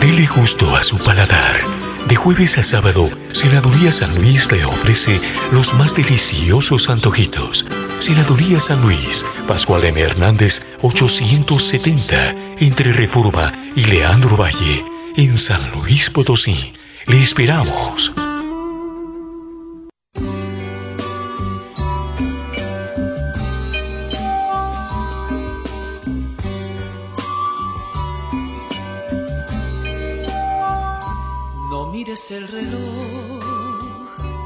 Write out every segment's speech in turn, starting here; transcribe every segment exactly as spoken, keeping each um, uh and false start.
Dele gusto a su paladar. De jueves a sábado, Celaduría San Luis le ofrece los más deliciosos antojitos. Celaduría San Luis, Pascual M. Hernández, ochocientos setenta, entre Reforma y Leandro Valle, en San Luis Potosí. Le esperamos. El reloj,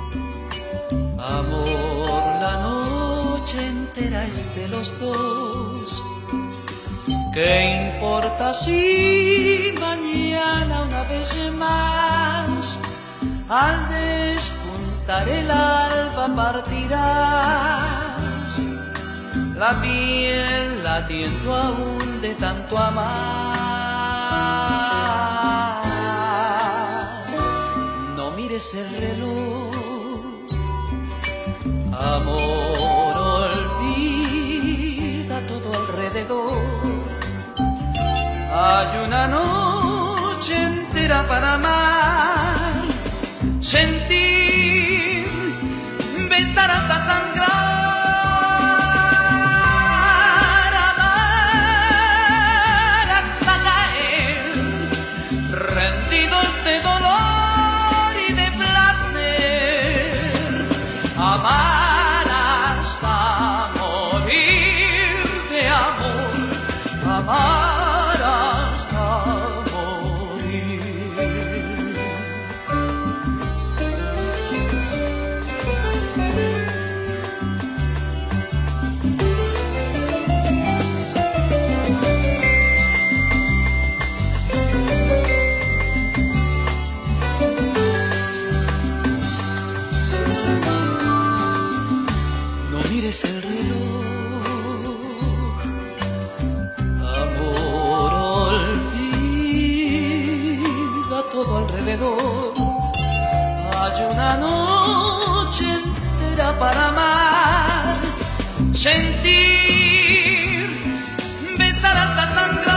amor, la noche entera es de los dos. ¿Qué importa si mañana una vez más al despuntar el alba partirás? La piel latiendo aún de tanto amar. Es el reloj, amor, olvida todo alrededor. Hay una noche entera para amar, sentir, besar hasta sangrar, amar hasta caer, rendidos de dolor. Amar hasta morir de amor, amar hasta morir. El reloj, amor, olvida todo alrededor. Hay una noche entera para amar, sentir, besar hasta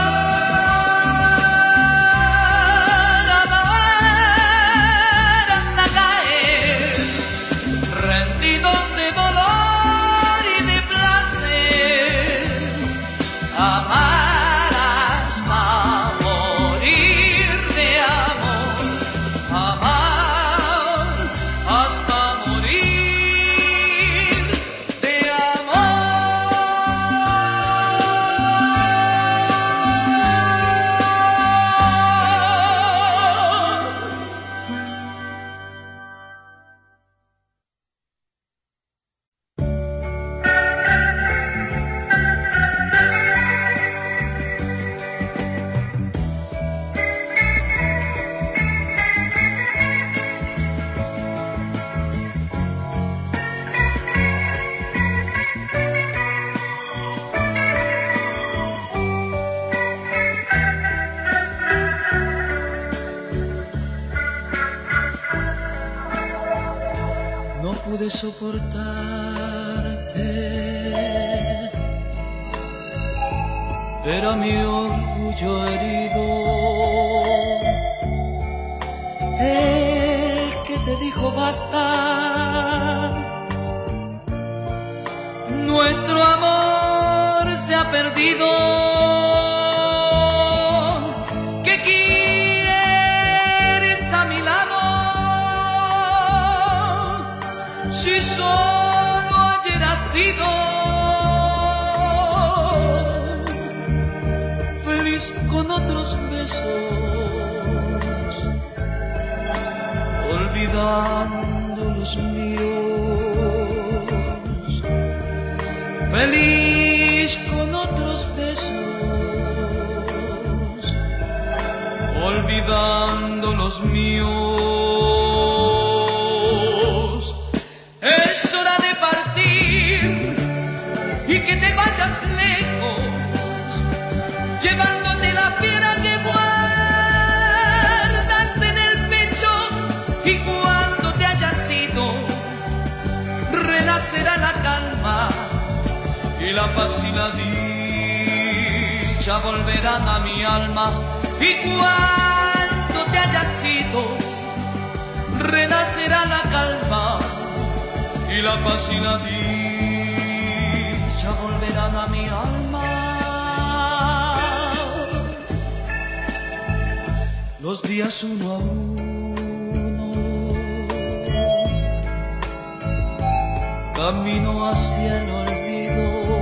sangrar, amar hasta caer, rendidos de dolor. Amar hasta morir de amor, amar hasta morir de No pude soportarte, era mi orgullo herido el que te dijo basta. Nuestro amor se ha perdido. ¿Qué quieres a mi lado? Si solo ayer has sido feliz con otros besos, olvidando los míos, feliz con otros besos, olvidando los míos. Es hora de partir y que te vayas lejos, llevándote la fiera que guardas en el pecho, y cuando te hayas ido renacerá la calma y la paz y la dicha volverán a mi alma. Y cuando perdido, renacerá la calma y la paz y la dicha volverán a mi alma. Los días uno a uno camino hacia el olvido,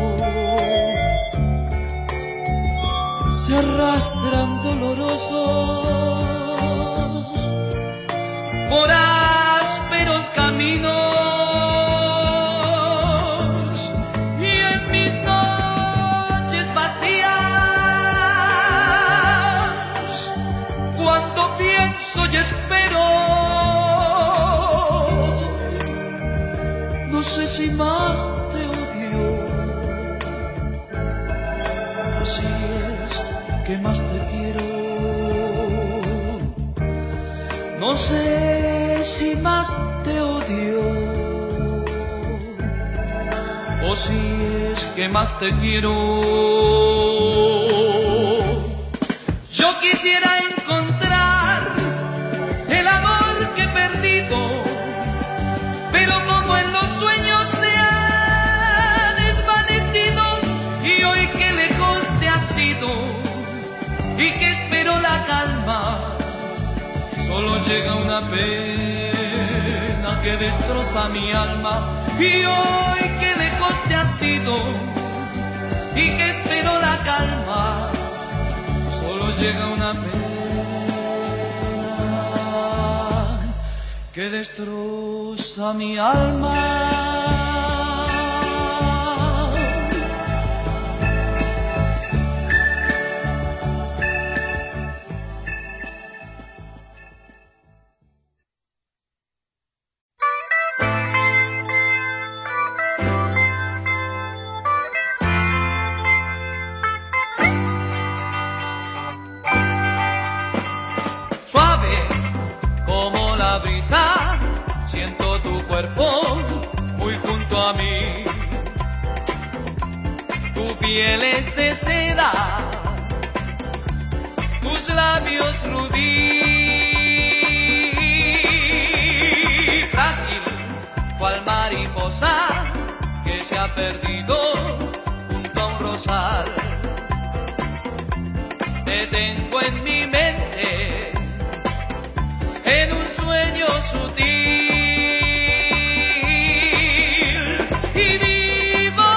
se arrastran dolorosos por ásperos caminos, y en mis noches vacías, cuando pienso y espero, no sé si más te odio o si es que más te quiero. No sé si más te odio o si es que más te quiero. Yo quisiera encontrar el amor que he perdido, pero como en los sueños se ha desvanecido, y hoy que lejos te has ido y que espero la calma, solo llega una pena que destroza mi alma. Y hoy que lejos te has ido y que espero la calma, solo llega una pena que destroza mi alma. Siento tu cuerpo muy junto a mí, tu piel es de seda, tus labios rubí, frágil cual mariposa que se ha perdido junto a un rosal. Te tengo en mi mente, en un sueño sutil, y vivo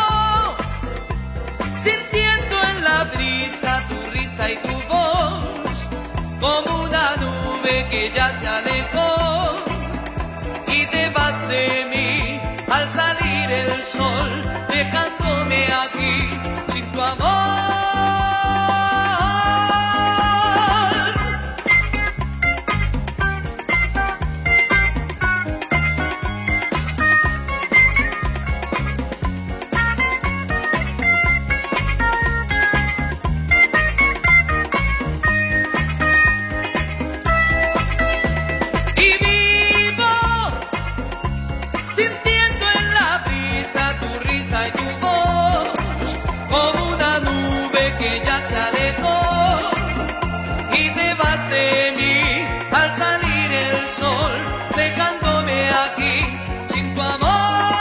sintiendo en la brisa tu risa y tu voz, como una nube que ya se alejó, y te vas de mí al salir el sol, dejándome aquí sin tu amor. Dejándome aquí sin tu amor.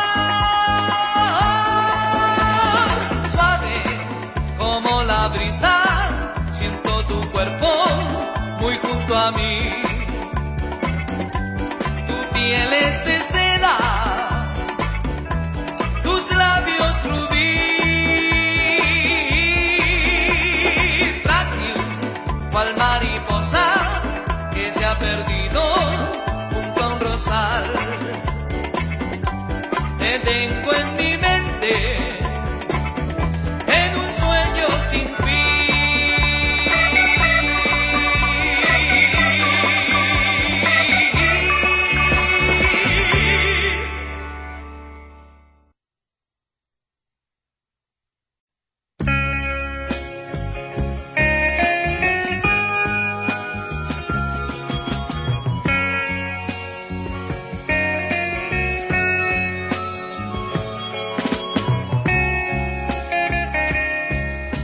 Suave como la brisa, siento tu cuerpo muy junto a mí, tu piel es de seda, tus labios rubí, frágil cual mariposa que se ha perdido junto a un rosal. Te tengo en mi mente, en un sueño sin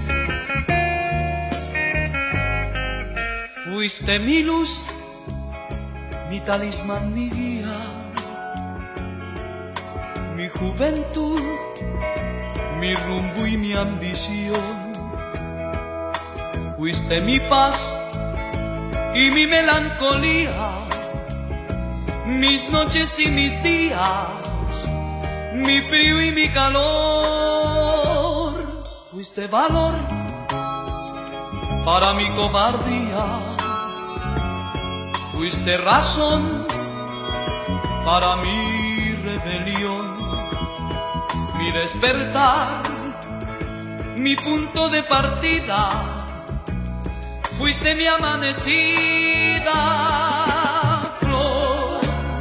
Fuiste mi luz mi talismán, mi guía, mi juventud, mi rumbo y mi ambición. Fuiste mi paz y mi melancolía, mis noches y mis días, mi frío y mi calor. Fuiste valor para mi cobardía, fuiste razón para mi rebelión, mi despertar, mi punto de partida. Fuiste mi amanecida, flor.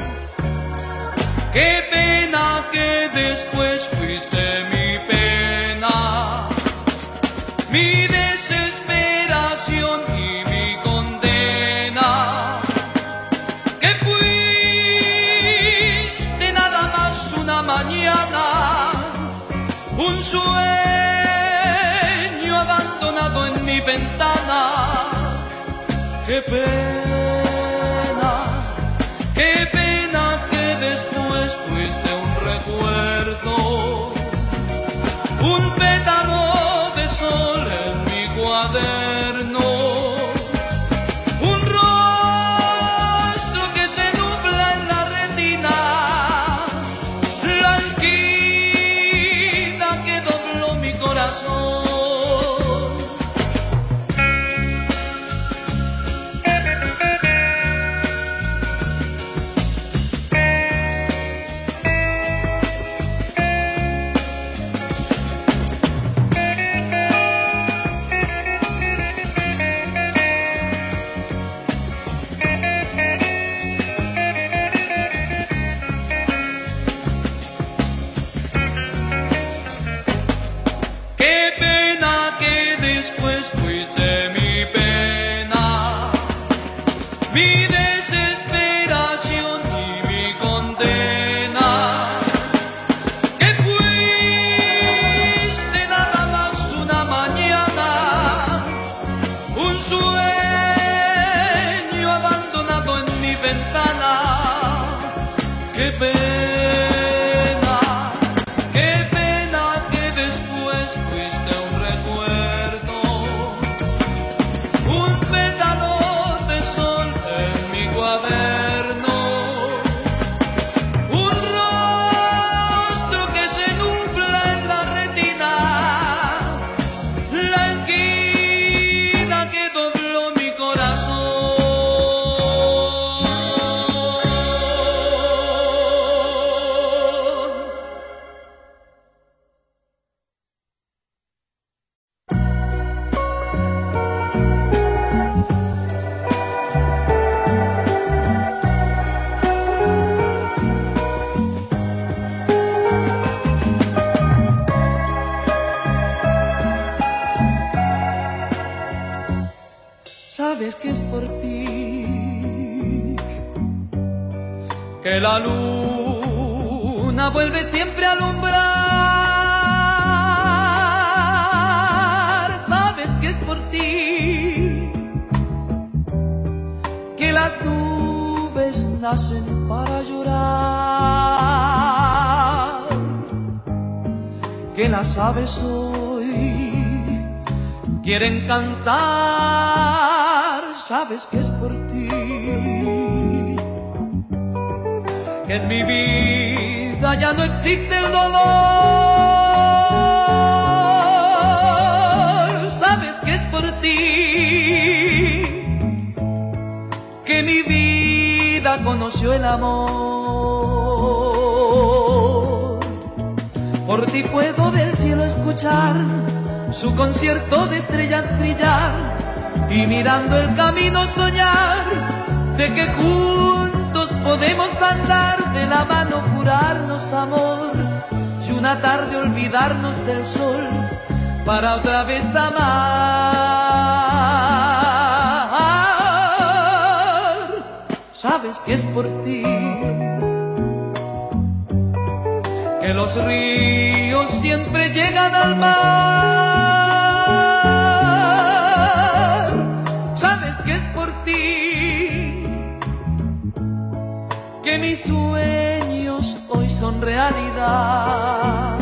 Qué pena que después fuiste mi pena, mi desesperación y mi condena. Que fuiste nada más una mañana, un sueño abandonado en mi ventana. Qué pena, qué pena que después fuiste un recuerdo, un pétalo de sol en mi cuaderno, un rostro que se nubla en la retina, la esquina que dobló mi corazón. Sabes que es por ti que la luna vuelve siempre a alumbrar. Sabes que es por ti que las nubes nacen para llorar, que las aves hoy quieren cantar. Sabes que es por ti que en mi vida ya no existe el dolor. Sabes que es por ti que mi vida conoció el amor. Por ti puedo del cielo escuchar su concierto de estrellas brillar, y mirando el camino soñar de que juntos podemos andar, de la mano jurarnos amor, y una tarde olvidarnos del sol para otra vez amar. Sabes que es por ti que los ríos siempre llegan al mar. Sabes que es por ti mis sueños hoy son realidad.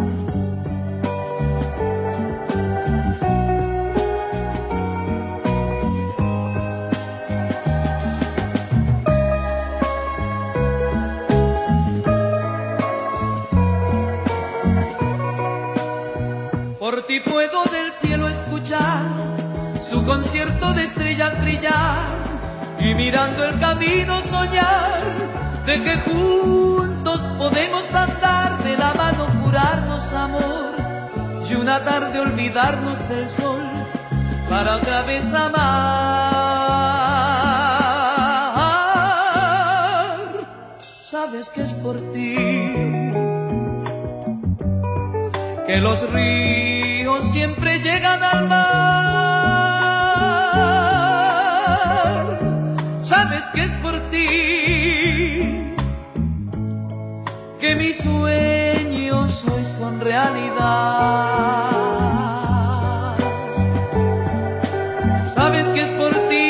Por ti puedo del cielo escuchar su concierto de estrellas brillar y mirando el camino soñar de que juntos podemos andar de la mano, jurarnos amor y una tarde olvidarnos del sol para otra vez amar. Sabes que es por ti que los ríos siempre llegan al mar. Sabes que es por ti que mis sueños hoy son realidad. Sabes que es por ti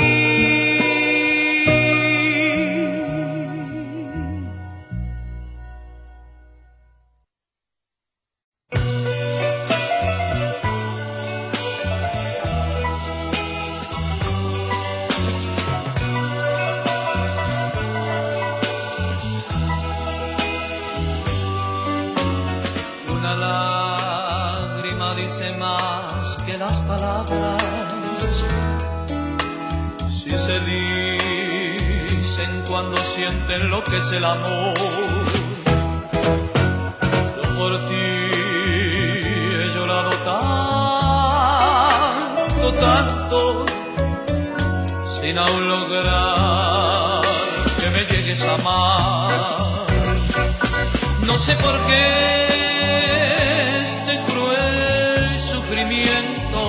más que las palabras, si se dicen cuando sienten lo que es el amor. Yo por ti he llorado tanto, tanto, sin aún lograr que me llegues a amar. No sé por qué este cruel sufrimiento,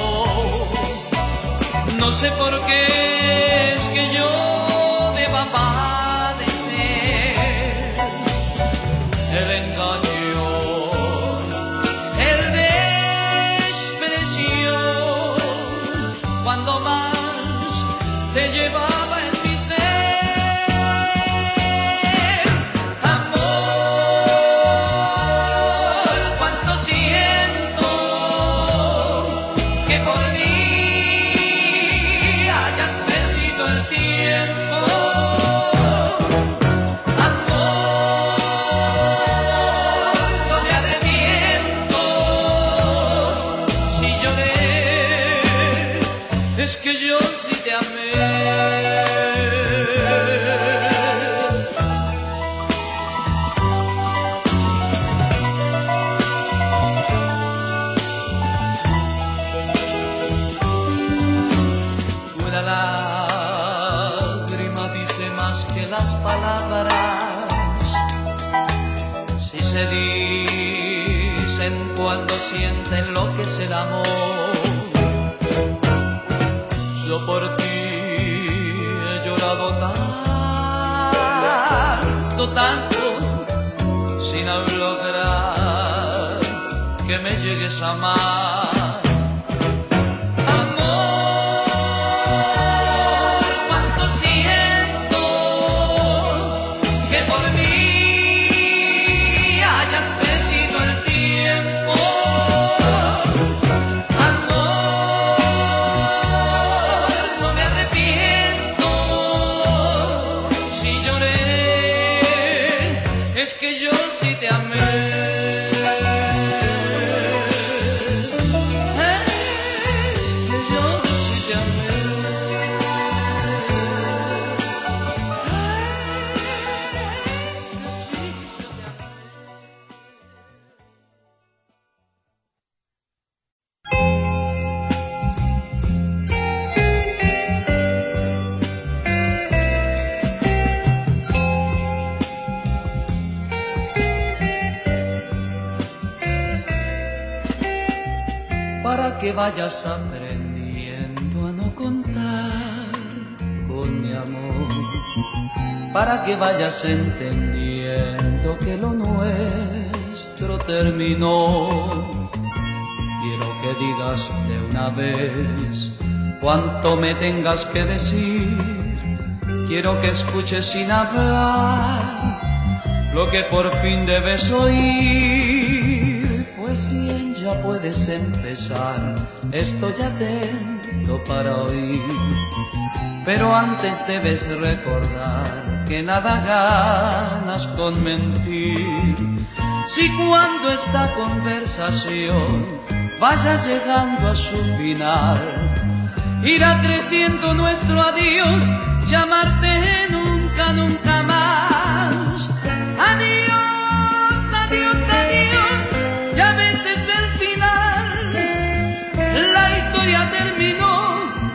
no sé por qué es que yo deba padecer el engaño, el desprecio, cuando más te llevaba en mi ser. Amor, cuánto siento que por mí hayas perdido el tiempo. Amor, no me arrepiento si lloré, es que yo sí te amé. Una lágrima dice más que las palabras, si se dicen cuando sienten lo que es el amor. Yo por ti he llorado tanto, tanto, sin lograr que me llegues a amar. Amor, cuánto siento que por mí hayas perdido el tiempo. Es que yo sí te amé. Es que yo sí te amé. Para que vayas aprendiendo a no contar con mi amor, para que vayas entendiendo que lo nuestro terminó. Quiero que digas de una vez cuánto me tengas que decir, quiero que escuches sin hablar lo que por fin debes oír. Pues bien, ya puedes empezar, estoy atento para oír. Pero antes debes recordar que nada ganas con mentir. Si cuando esta conversación vaya llegando a su final, irá creciendo nuestro adiós, llamarte nunca, nunca más. Adiós, adiós, adiós, ya ves es el final, la historia terminó.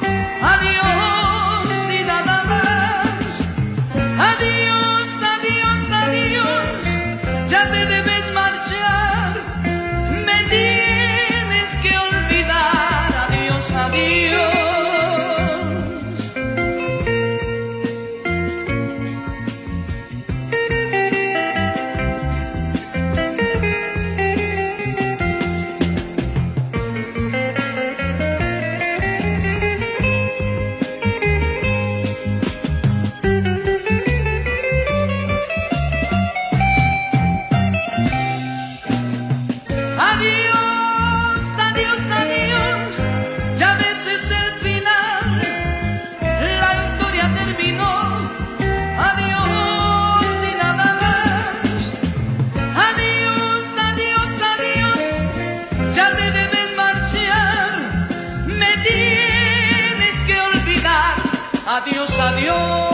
Adiós y nada más. Adiós, adiós, adiós, ya te debes marchar, me tienes que olvidar. Adiós, adiós. Adiós, adiós.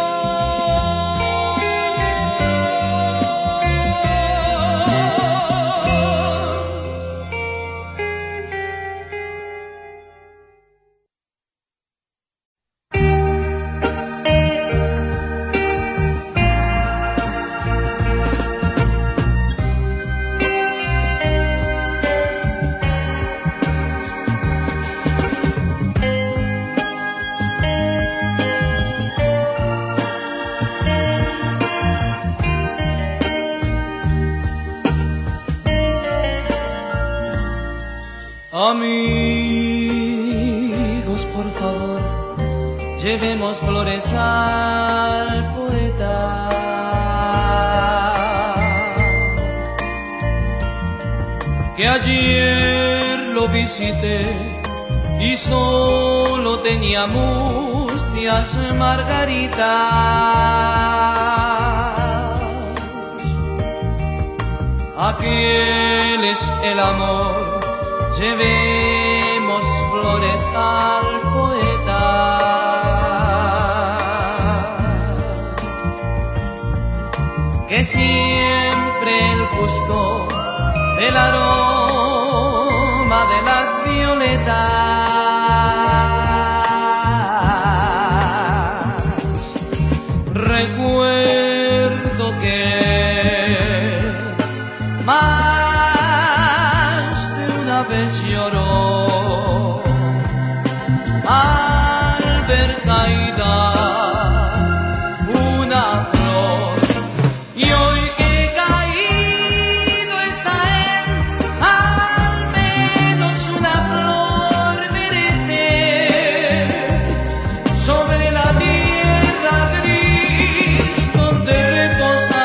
Amigos, por favor, llevemos flores al poeta. Que ayer lo visité y solo tenía mustias margaritas. Aquel es el amor. Llevemos flores al poeta, que siempre él gustó del aroma de las violetas. Recuerdo que más de una vez lloró al ver caída una flor, y hoy que caído está él, al menos una flor merece sobre la tierra gris donde reposa.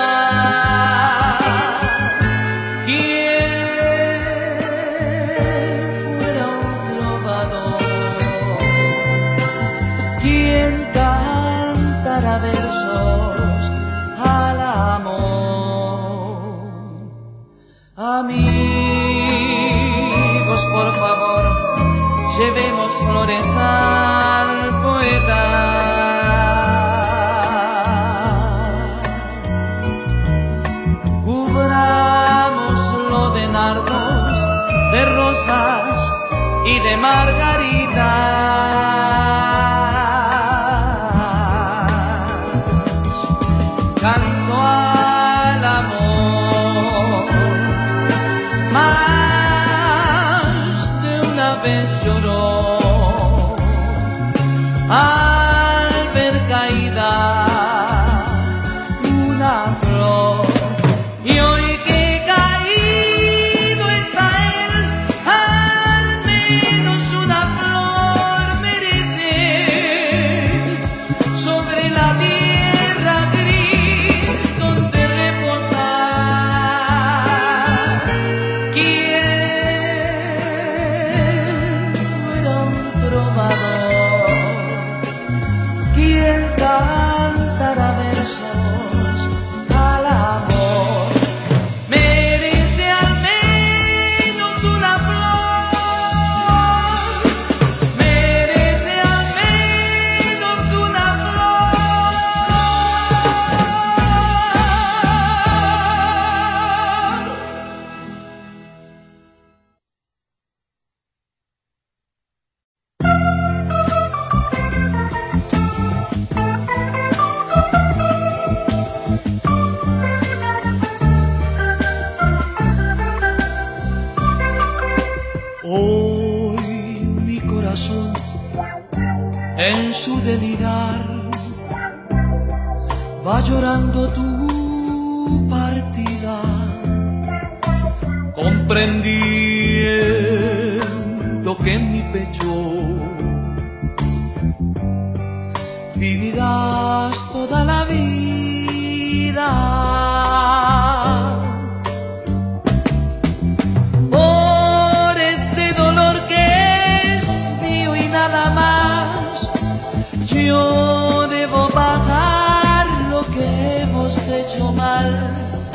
Versos al amor. Amigos, por favor, llevemos flores al poeta. Cubrámoslo de nardos, de rosas y de margaritas. Canto al amor, más de una vez lloró va llorando tu partida, comprendiendo que en mi pecho vivirás toda la vida. Por este dolor que es mío y nada más, yo debo pagar lo que hemos hecho mal.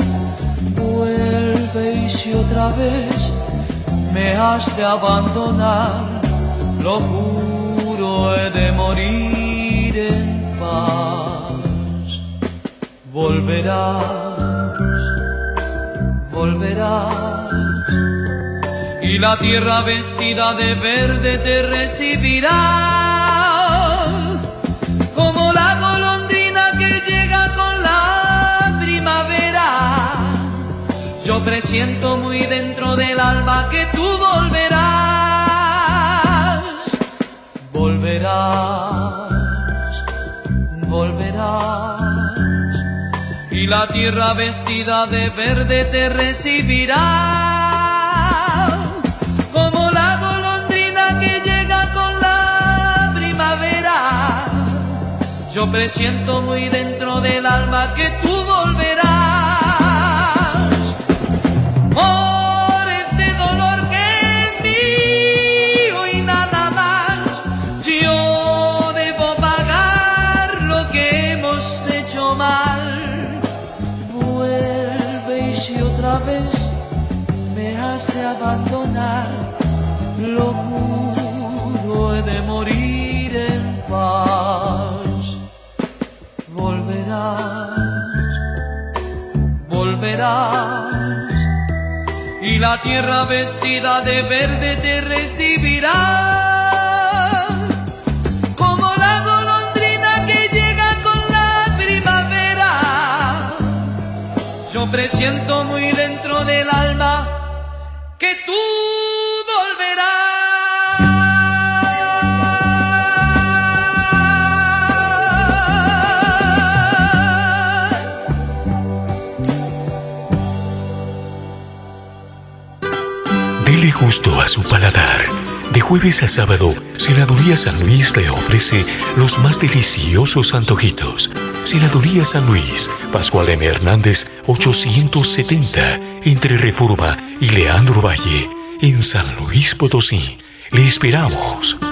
Vuelve y si otra vez me has de abandonar, lo juro, he de morir en paz. Volverás, volverás, y la tierra vestida de verde te recibirá, como la golondrina que llega con la primavera. Yo presiento muy dentro del alma que tú volverás, volverás, volverás, y la tierra vestida de verde te recibirá, como la golondrina que llega con la primavera. Yo presiento muy dentro del alma que tú volverás. Por este dolor que es mío y nada más, yo debo pagar lo que hemos hecho mal. Vuelve y si otra vez me has de abandonar, lo juro, he de morir en paz. Volverás, volverás, y la tierra vestida de verde te recibirá, como la golondrina que llega con la primavera. Yo presiento muy dentro del alma que tú volverás. Dele gusto a su paladar. De jueves a sábado, Senaduría San Luis le ofrece los más deliciosos antojitos. Senaduría San Luis, Pascual M. Hernández, ochocientos setenta, entre Reforma y Leandro Valle, en San Luis Potosí. Le esperamos.